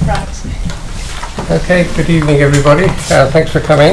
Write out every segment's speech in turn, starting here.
Right. Okay, good evening everybody. Thanks for coming.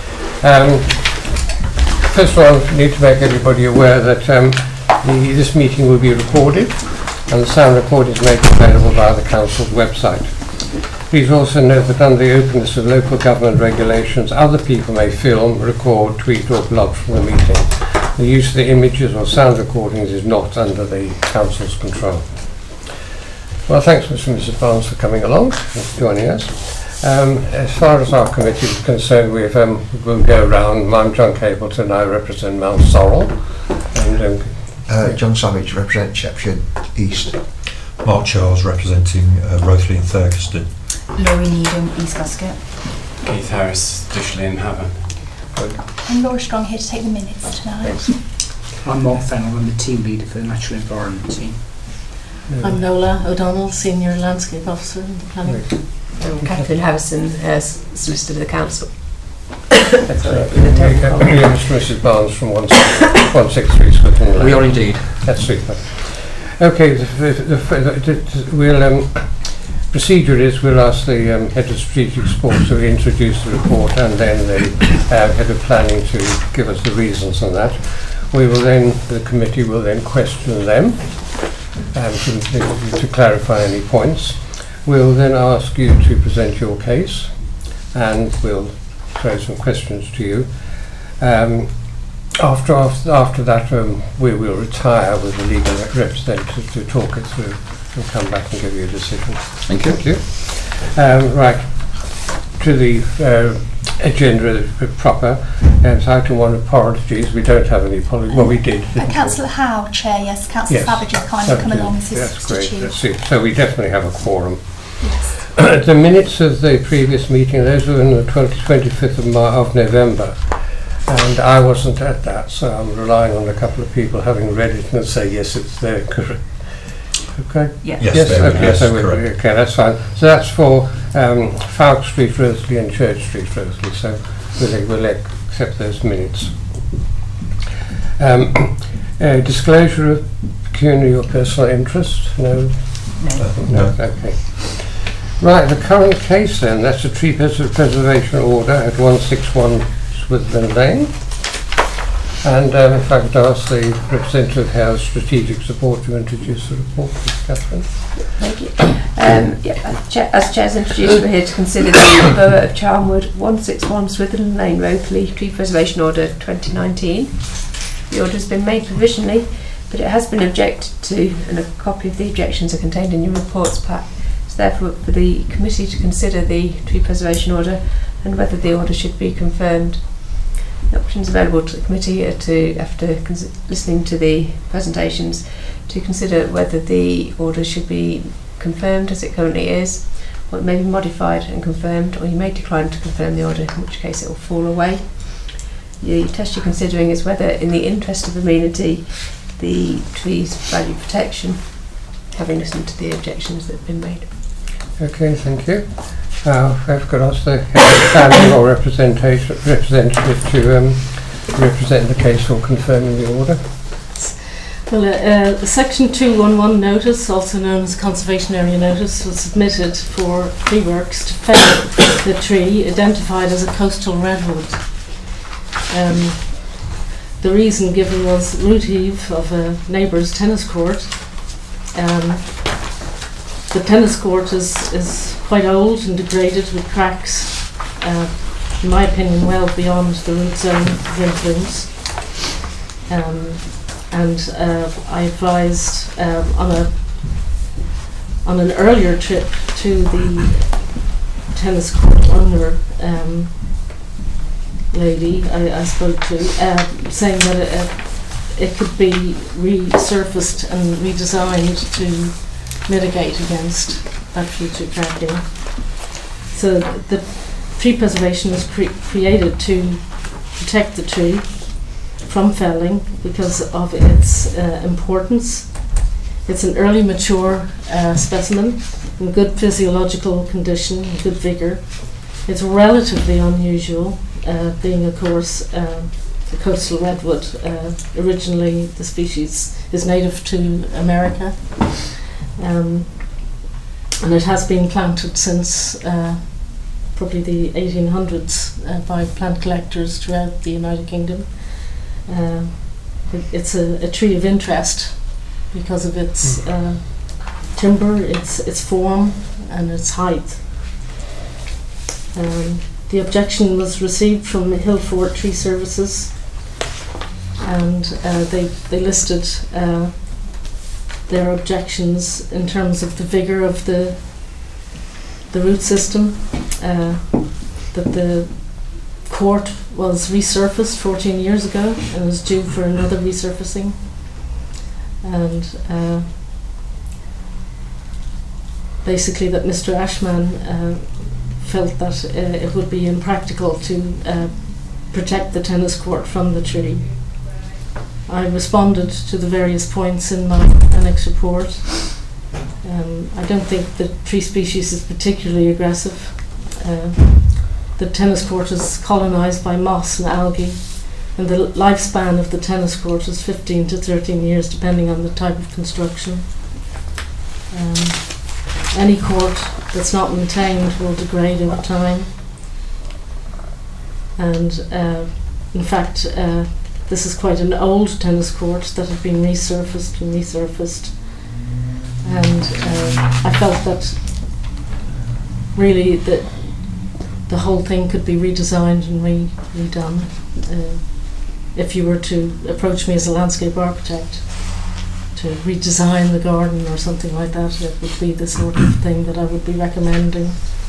First of all, I need to make everybody aware that this meeting will be recorded and the sound recording is made available via the Council's website. Please also note that under the openness of local government regulations, other people may film, record, tweet or blog from the meeting. The use of the images or sound recordings is not under the Council's control. Well, thanks Mr. and Mrs. Barnes for coming along and for joining us. As far as our committee is concerned, we'll go round. I'm John Capleton, I represent Mount Sorrel. And, John Savage, represent Shepshire East. Mark Charles, representing Rothley and Thurkeston. Laurie Needham, East Guscott. Keith Harris, Dishley and Havant. I'm Laura Strong, here to take the minutes tonight. I'm Mark Fennell, I'm the team leader for the Natural Environment team. I'm Nola O'Donnell, Senior Landscape Officer in the Planning. I'm Catherine Harrison, Solicitor of the Council. Mr. and Mrs. Barnes from 163 Scotland Lane. We are indeed. That's super. Okay, procedure is we'll ask the Head of Strategic Sport to introduce the report and then the Head of Planning to give us the reasons on that. The committee will then question them to clarify any points. We'll then ask you to present your case and we'll throw some questions to you. After that, we will retire with the legal representative to talk it through and come back and give you a decision. Thank you. Right, to the agenda proper. So item 1, apologies. We don't have any apologies. Well, we did. Councillor Howe, Chair, yes. Councillor Savage has kindly come along as his substitute. That's great. So we definitely have a quorum. Yes. The minutes of the previous meeting, those were on the 25th of November. And I wasn't at that, so I'm relying on a couple of people having read it and say, yes, it's there. Correct. Okay? Yes, okay, so correct. Okay, that's fine. So that's for Falk Street, Rothley and Church Street, Rothley. So we'll accept those minutes. Disclosure of pecuniary or personal interest? No. Okay. Right, the current case then, that's a tree preservation order at 161 Swithin Lane. And if I could ask the representative of House Strategic Support to introduce the report, please, Catherine. Thank you. As Chair's introduced, we're here to consider the Borough of Charnwood 161 Swithin Lane Ropley Tree Preservation Order 2019. The order has been made provisionally, but it has been objected to, and a copy of the objections are contained in your reports pack. It's therefore for the committee to consider the tree preservation order and whether the order should be confirmed. The options available to the committee are to, after listening to the presentations, to consider whether the order should be confirmed as it currently is, or it may be modified and confirmed, or you may decline to confirm the order, in which case it will fall away. The test you're considering is whether, in the interest of amenity, the trees value protection, having listened to the objections that have been made. Okay, thank you. I've got to ask the planning or representative to represent the case or confirming the order. Well, the Section 211 notice, also known as Conservation Area Notice, was submitted for tree works to fell the tree identified as a coastal redwood. The reason given was root heave of a neighbour's tennis court. The tennis court is quite old and degraded with cracks, in my opinion well beyond the root zone of influence. I advised on an earlier trip to the tennis court owner lady I spoke to, saying that it could be resurfaced and redesigned to mitigate against that future cracking. So the tree preservation was created to protect the tree from felling because of its importance. It's an early mature specimen in good physiological condition, good vigour. It's relatively unusual, being of course a coastal redwood. Originally the species is native to America. and it has been planted since probably the 1800s by plant collectors throughout the United Kingdom. It's a tree of interest because of its timber, its form and its height. The objection was received from Hillfort Tree Services, and they listed their objections in terms of the vigour of the root system, that the court was resurfaced 14 years ago and was due for another resurfacing, and basically that Mr. Ashman felt that it would be impractical to protect the tennis court from the tree. I responded to the various points in my annex report. I don't think the tree species is particularly aggressive. The tennis court is colonised by moss and algae, and the lifespan of the tennis court is 15 to 13 years depending on the type of construction. Any court that's not maintained will degrade over time, and in fact this is quite an old tennis court that had been resurfaced, and I felt that really the whole thing could be redesigned and redone. If you were to approach me as a landscape architect to redesign the garden or something like that, it would be the sort of thing that I would be recommending.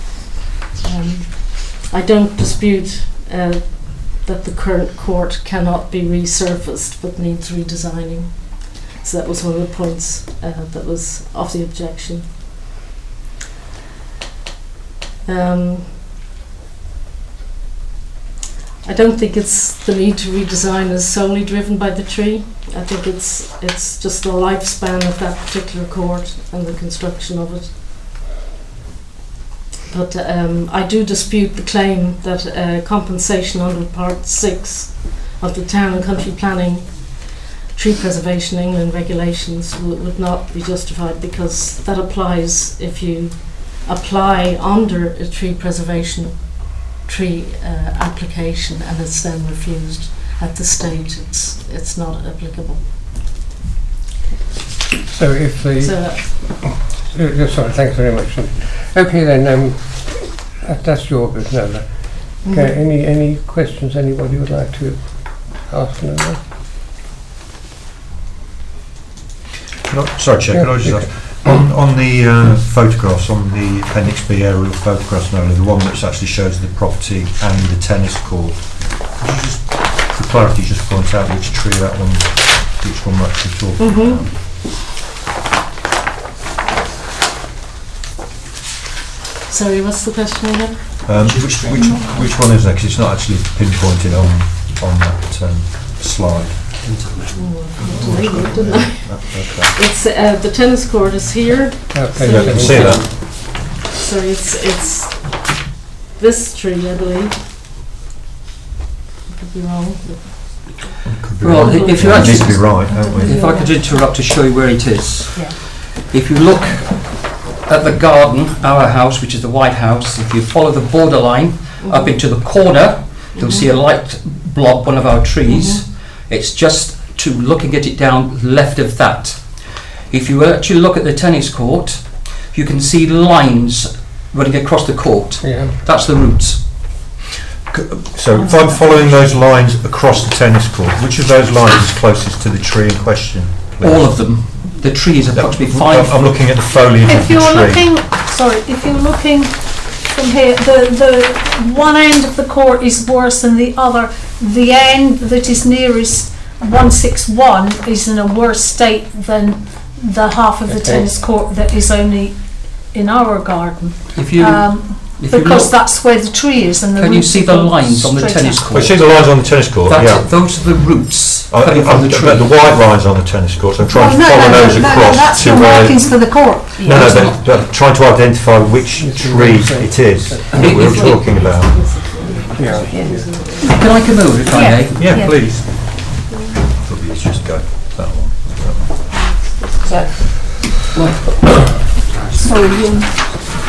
I don't dispute that the current court cannot be resurfaced but needs redesigning. So that was one of the points that was of the objection. I don't think it's the need to redesign is solely driven by the tree. I think it's just the lifespan of that particular court and the construction of it. But I do dispute the claim that compensation under Part 6 of the Town and Country Planning Tree Preservation England regulations would not be justified, because that applies if you apply under a tree preservation application and it's then refused. At this stage it's not applicable. So if the sorry, thanks very much. Okay then, that's your bit now. Okay, any questions anybody would like to ask now? Sorry, Chair, can I just ask, on the photographs, on the Appendix B aerial photographs, the one that actually shows the property and the tennis court, could you just, for clarity, just point out which tree that one, which one we're actually talking about? Sorry, what's the question again? Which one is that? Because it's not actually pinpointed on that slide. It's the tennis court is here. Okay, I can see that. So it's this tree, I believe. I could be wrong. Well, if you It needs to actually, be right, don't we? if I could interrupt to show you where it is. Yeah. If you look at the garden, our house, which is the White House, if you follow the borderline up into the corner, you'll see a light blob, one of our trees. It's just to looking at it down left of that. If you actually look at the tennis court, you can see lines running across the court. Yeah. That's the roots. So if I'm following those lines across the tennis court, which of those lines is closest to the tree in question, please? All of them. The tree is approximately 5 I'm looking at the foliage of If the you're tree. if you're looking from here, the one end of the court is worse than the other. The end that is nearest 161 is in a worse state than the half of the tennis court that is only in our garden. If you, because that's where the tree is. And the can you roots see the go lines on the straight tennis up. court? I see the lines on the tennis court, yeah. Those are the roots coming from the tree. The white lines on the tennis court, so I'm trying to No, follow those across that's to the markings for the court. but trying to identify which tree it is that we're talking about. Yeah. Can I come over if I may? Yeah, please. Probably it's just go that one. Sorry,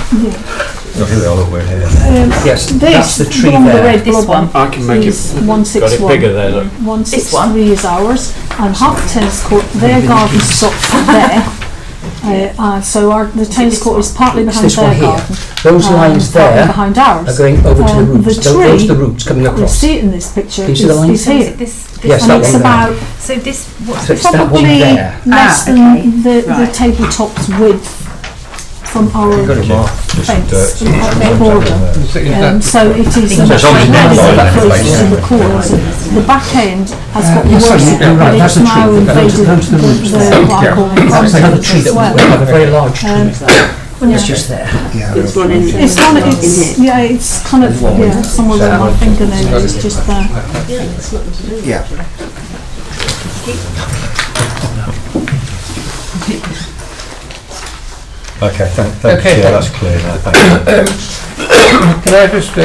Oh, here they are, look, we're here. Yes, This, that's the tree one, the there. red This blob one. I can make it, is got it 161. bigger there, look. 163 is ours, and half the tennis court, their garden stops there. So the tennis court is partly It's behind this one their here. garden, Those and lines partly there behind ours. are going over to the roots. The Those are tree, the roots coming you across. see it in this picture, Can you see the lines? is here. This Yes, And that it's one there. about So this, what's So it's that one probably there. less than okay. the Right. tabletop's width from You've our got it marked, just fence, dirt. from our border. Is that- So it is So it's obviously very not close like to that. the core. So the back end has got yes, worse, sorry, you're right, but that's it's the now tree. invaded Those are the roots there. glycol That's another tree that as well. we have a very large tree. Yeah. It's just there. Yeah. It's kind of somewhere where my fingernail is just there. Yeah, it's nothing to do with Yeah. Okay, thank Okay, you. Yeah, thanks. that's clear now. Thank you. Can I just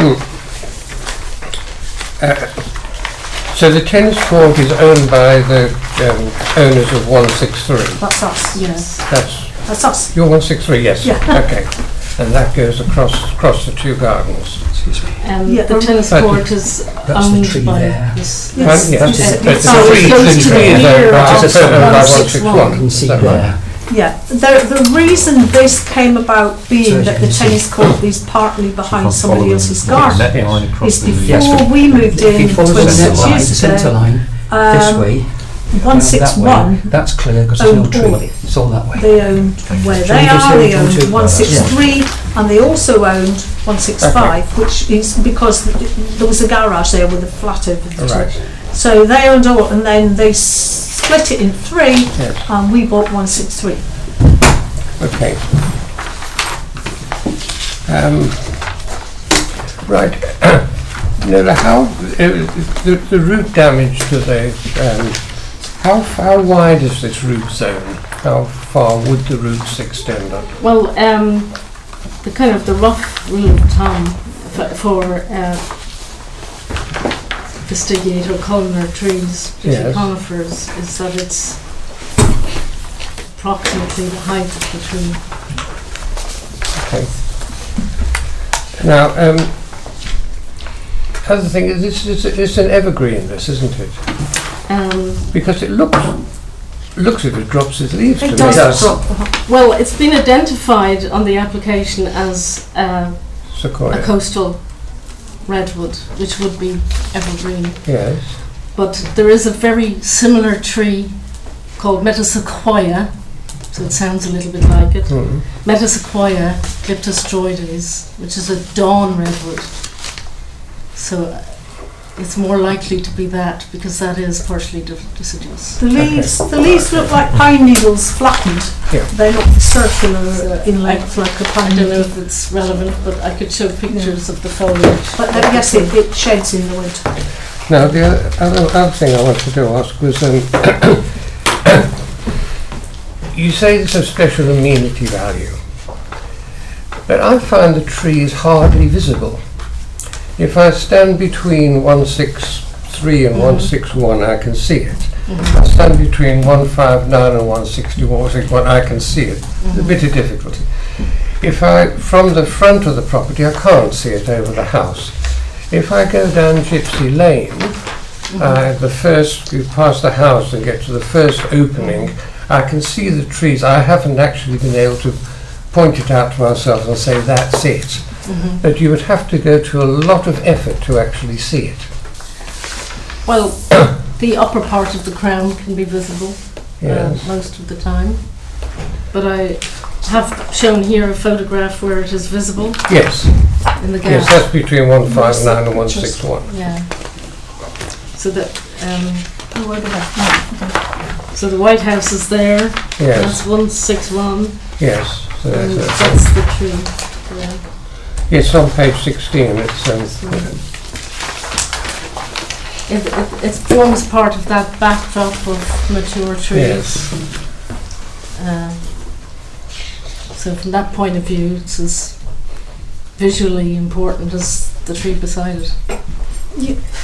so the tennis court is owned by the owners of 163. That's us. Yes. That's us. You're 163, yes. Yeah. Okay. And that goes across the two gardens. Excuse me. Yeah, The tennis Right. court is That's the owned tree by there. this. Yes. Yes, Yes. but So the it tree goes is to the owned rear by of 161. You can see Is that there. Yeah, the reason this came about being So that you the can see- tennis court is partly behind somebody else's garden Net Yes. line across is the Yes, before we moved If in you follow the net 26 line, the years centre ago, line, this way, that 161, way, that's clear because there's no owned all of tree. it. It's all that way. They owned where Shall they we just are, say they we come owned to- 163, and they also owned 165, which is because there was a garage there with a flat over the top. Right. So they owned all, and then they split it in three, Yes. and we bought 163. Okay. Right. Now, how the root damage to the how wide is this root zone? How far would the roots extend on? Well, the kind of the rough rule of thumb for fastigiate or columnar trees, particularly Yes. conifers, is that it's approximately the height of the tree. Okay. Now, other thing is, it's an evergreen, this, isn't it? Because it looks as if it drops its leaves to It me. does drop. Well, it's been identified on the application as a Sequoia. coastal redwood, which would be evergreen. Yes. But there is a very similar tree called Metasequoia, so it sounds a little bit like it. Mm. Metasequoia glyptostroides, which is a dawn redwood. So it's more likely to be that, because that is partially deciduous. The leaves look like pine needles flattened. Yeah. They're not circular in length like a I pine don't know needle. if it's relevant, but I could show pictures of the foliage. But yes, it sheds in the winter. Now, the other thing I wanted to ask was, you say it's of special amenity value, but I find the tree is hardly visible. If I stand between 163 and 161, I can see it. I stand between 159 and 161, I can see it. It's a bit of difficulty. If from the front of the property, I can't see it over the house. If I go down Gypsy Lane, you pass the house and get to the first opening, I can see the trees. I haven't actually been able to point it out to myself and say that's it. But you would have to go to a lot of effort to actually see it. Well, the upper part of the crown can be visible Yes. most of the time. But I have shown here a photograph where it is visible Yes. in the gap. Yes, that's between 159 and 161. Yeah. So that so the White House is there. Yes. That's 161. Yes. So And that's that's the tree. Yeah. Yes, on page 16. It forms part of that backdrop of mature trees. So from that point of view, it's as visually important as the tree beside it.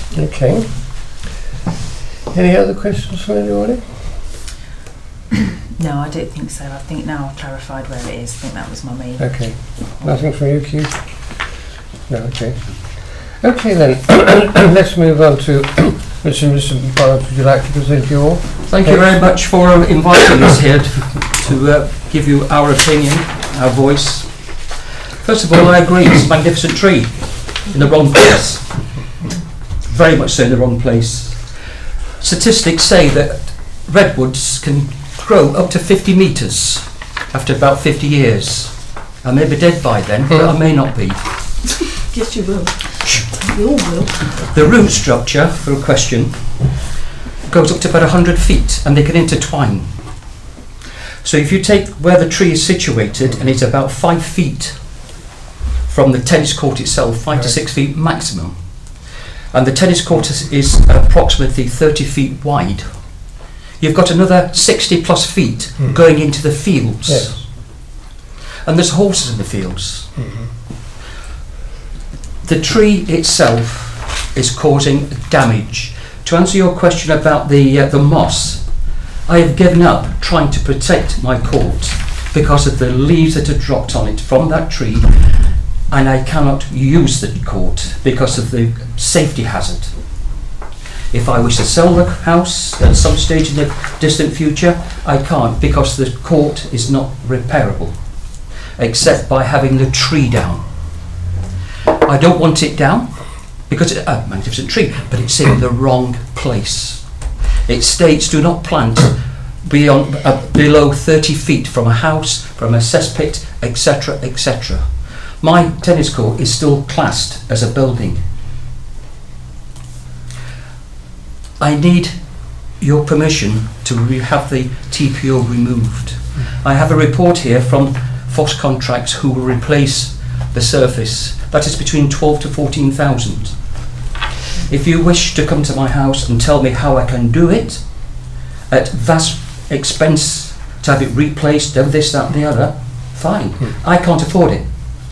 Okay. Any other questions from anybody? No, I don't think so. I think now I've clarified where it is. I think that was my main. Okay. Nothing from you, Keith? No, okay. Okay then, let's move on to Mr. Barrett. Would you like to present your? Thank you very much for inviting us here to give you our opinion, our voice. First of all, I agree, it's a magnificent tree in the wrong place. Very much so in the wrong place. Statistics say that redwoods can grow up to 50 metres after about 50 years. I may be dead by then, but I may not be. Yes, you will. You all will. The root structure, for a question, goes up to about 100 feet and they can intertwine. So if you take where the tree is situated and it's about 5 feet from the tennis court itself, 5 to 6 feet maximum, and the tennis court is approximately 30 feet wide, you've got another 60 plus feet going into the fields. Yes. And there's horses in the fields. The tree itself is causing damage. To answer your question about the moss, I have given up trying to protect my court because of the leaves that have dropped on it from that tree, and I cannot use the court because of the safety hazard. If I wish to sell the house at some stage in the distant future, I can't because the court is not repairable, except by having the tree down. I don't want it down because it's a magnificent tree, but it's in the wrong place. It states do not plant beyond below 30 feet from a house, from a cesspit, etc., etc. My tennis court is still classed as a building. I need your permission to have the TPO removed. I have a report here from Foss Contracts who will replace the surface. That is between 12 to 14,000. If you wish to come to my house and tell me how I can do it at vast expense to have it replaced, do this, that and the other, fine. I can't afford it.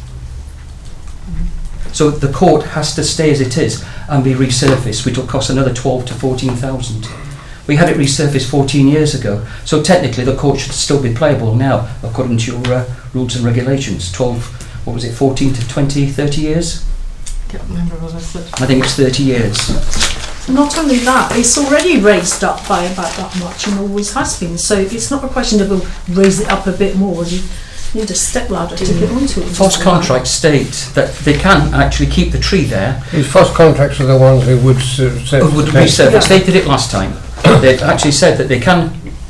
So the court has to stay as it is and be resurfaced, which will cost another 12 to 14,000. We had it resurfaced 14 years ago, so technically the court should still be playable now, according to your rules and regulations. 14 to 20, 30 years? I can't remember what I said. I think it's 30 years. Not only that, it's already raised up by about that much and always has been. So it's not a question of raise it up a bit more. You need a step ladder to get onto it. Foss Contracts state that they can actually keep the tree there. These Foss Contracts are the ones who would resurface. Yeah. They did it last time. They've actually said that they can,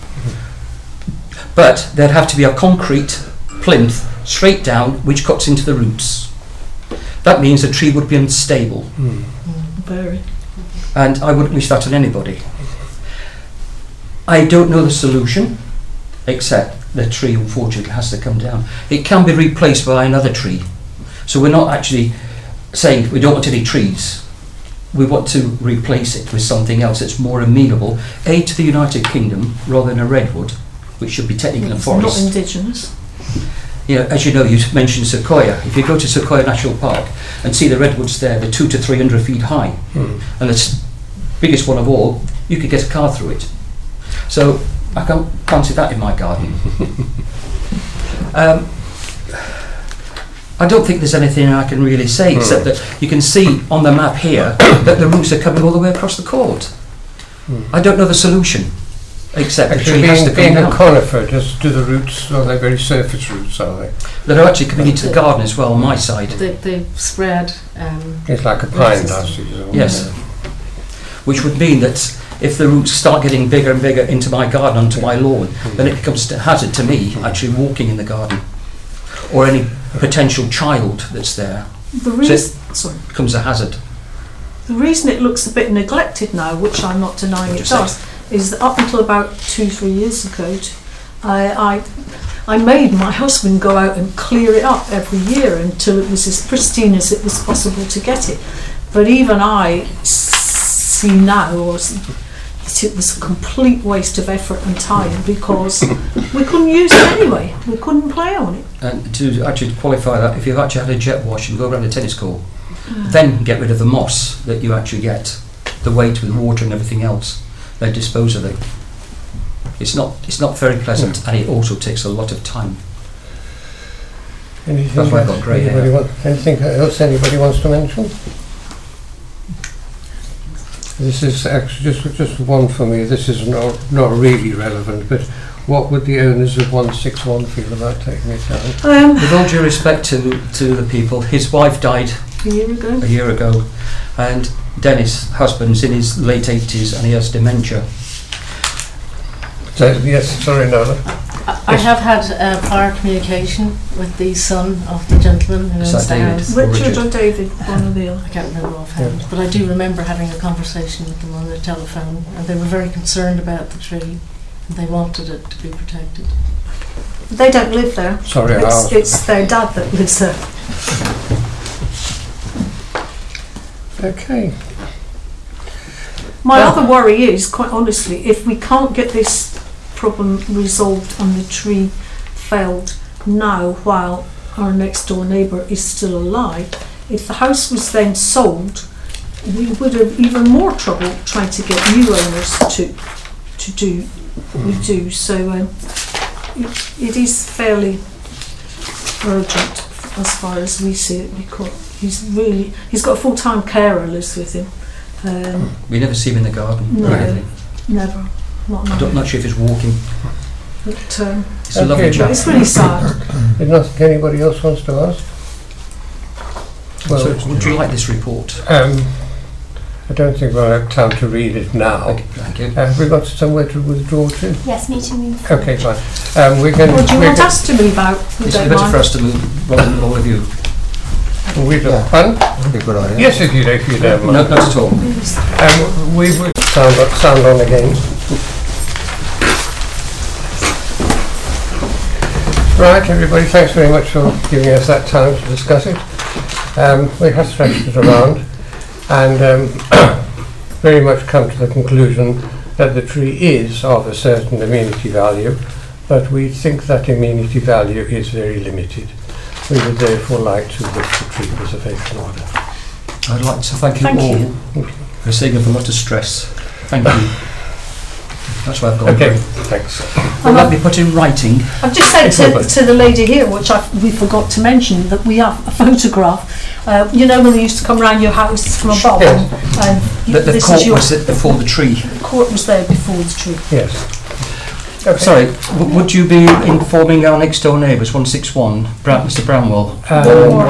but there'd have to be a concrete plinth straight down which cuts into the roots. That means the tree would be unstable. Very. And I wouldn't wish that on anybody. I don't know the solution, except the tree unfortunately has to come down. It can be replaced by another tree. So we're not actually saying we don't want any trees. We want to replace it with something else that's more amenable, A, to the United Kingdom rather than a redwood, which should be technically a forest. Not indigenous. You know, as you know, you mentioned Sequoia. If you go to Sequoia National Park and see the redwoods there, they're 200 to 300 feet high. And the biggest one of all, you could get a car through it. So I can't see that in my garden. I don't think there's anything I can really say, except that you can see on the map here that the roots are coming all the way across the court. I don't know the solution, except actually the tree has to come being down. a conifer, do the roots, are they very surface roots, are they? They're actually coming into the garden as well on my side. They spread. It's like a pine does. Yes. Which would mean that if the roots start getting bigger and bigger into my garden, onto my lawn, then it becomes a hazard to me actually walking in the garden, or any potential child that's there. The reason, it becomes a hazard. The reason it looks a bit neglected now, which I'm not denying it does, is that up until about 2-3 years ago, I made my husband go out and clear it up every year until it was as pristine as it was possible to get it. But even I see now it was a complete waste of effort and time because we couldn't use it anyway. We couldn't play on it. And to actually qualify that, if you've actually had a jet wash and go around the tennis court, then get rid of the moss that you actually get, the weight with water and everything else, then dispose of it. It's not very pleasant, and it also takes a lot of time. Anything That's why I've got grey hair. Anything else anybody wants to mention? This is actually just one for me. This is not really relevant, but what would the owners of 161 feel about taking it down? With all due respect to the people, his wife died A year ago. and Dennis, husband's in his late 80s and he has dementia. So, yes, sorry, Nola. I have had prior communication with the son of the gentleman who Is owns that the David? house. Richard or David, one or the other. I can't remember offhand, but I do remember having a conversation with them on the telephone, and they were very concerned about the tree, and they wanted it to be protected. They don't live there. Sorry, It's their dad that lives there. Okay. My other worry is, quite honestly, if we can't get this problem resolved and the tree felled now while our next door neighbour is still alive, if the house was then sold, we would have even more trouble trying to get new owners to do what we do. So it is fairly urgent as far as we see it, because he's got a full-time carer lives with him. We never see him in the garden No. or anything. Never. I'm not sure if he's walking. But, It's a lovely Okay. chap. it's really sad. If not, anybody else wants to ask? So, would you like this report? I don't think we'll have time to read it now. Okay, thank you. Have we got somewhere to withdraw to? Yes, me to move. Okay, fine. We're going Or do you want us to move out? We It's don't better mind. for us to move rather than all of you. we do. Yeah. Pardon? That'd be a good idea. Yes, if you don't No, mind. not at all. We will sound on again. Right, everybody, thanks very much for giving us that time to discuss it. We have stretched it around and very much come to the conclusion that the tree is of a certain amenity value, but we think that amenity value is very limited. We would therefore like to lift the tree preservation order. I'd like to thank you Thank all you. for saving up a lot of stress. Thank you. That's why I've got Okay, thanks. Will that be put in writing? I've just said to the lady here, which we forgot to mention, that we have a photograph. You know when they used to come round your house from above, Yes. and The this court is your was before the tree. court was there before the tree. Yes. Okay. Sorry, would you be informing our next door neighbours, 161, Mr. Bramwell? Or